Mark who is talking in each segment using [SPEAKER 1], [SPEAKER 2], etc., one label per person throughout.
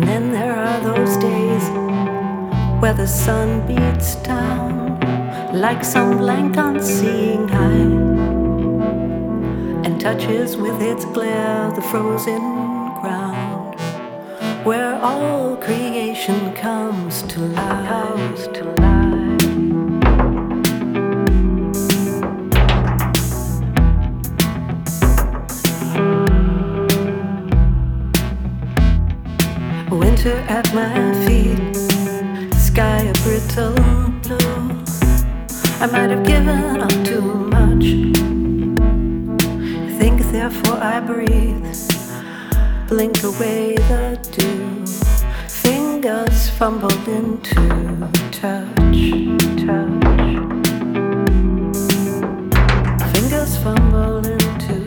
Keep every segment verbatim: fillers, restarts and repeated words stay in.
[SPEAKER 1] then there are those days where the sun beats down like some blank unseeing eye and touches with its glare the frozen ground where all creation comes to life. Comes to life. Winter at my feet, sky a brittle blue. I might have given up too much. Think, therefore I breathe. Blink away the dew. Fingers fumble into touch, touch. Fingers fumble into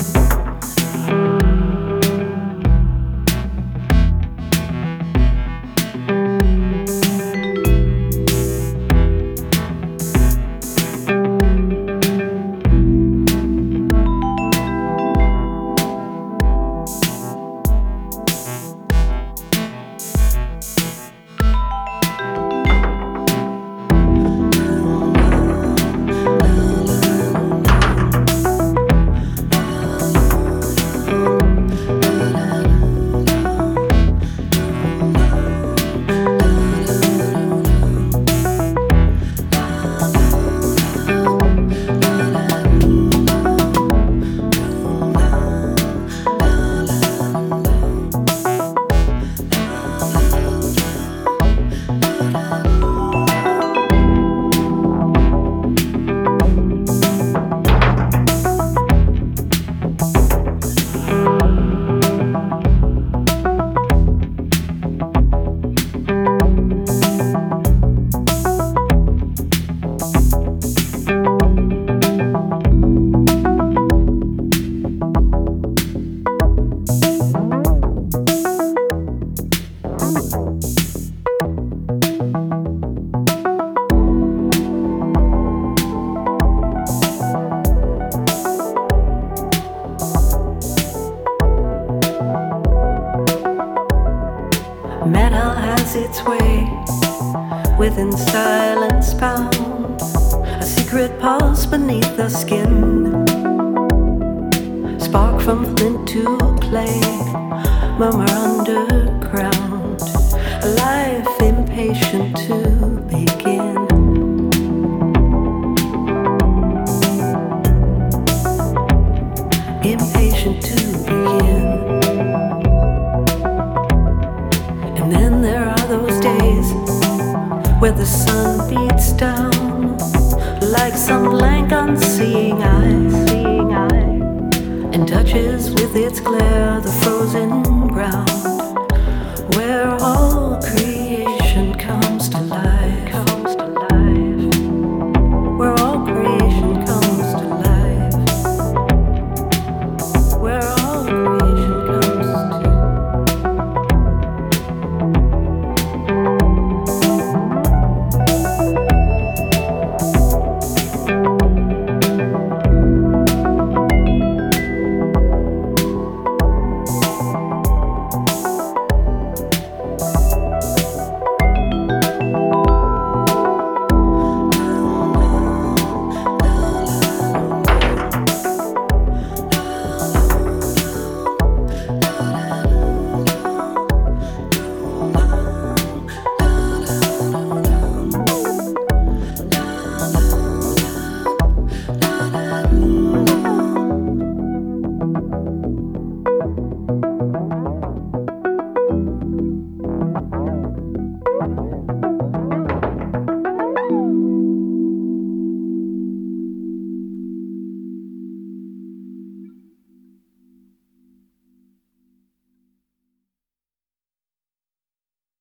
[SPEAKER 1] metal has its way within silence bound, a secret pulse beneath the skin, spark from flint to clay, murmur underground, a life impatient to begin. Impatient to begin. And then there are those days where the sun beats down like some blank unseeing eye, seeing eye, and touches with its glare the frozen ground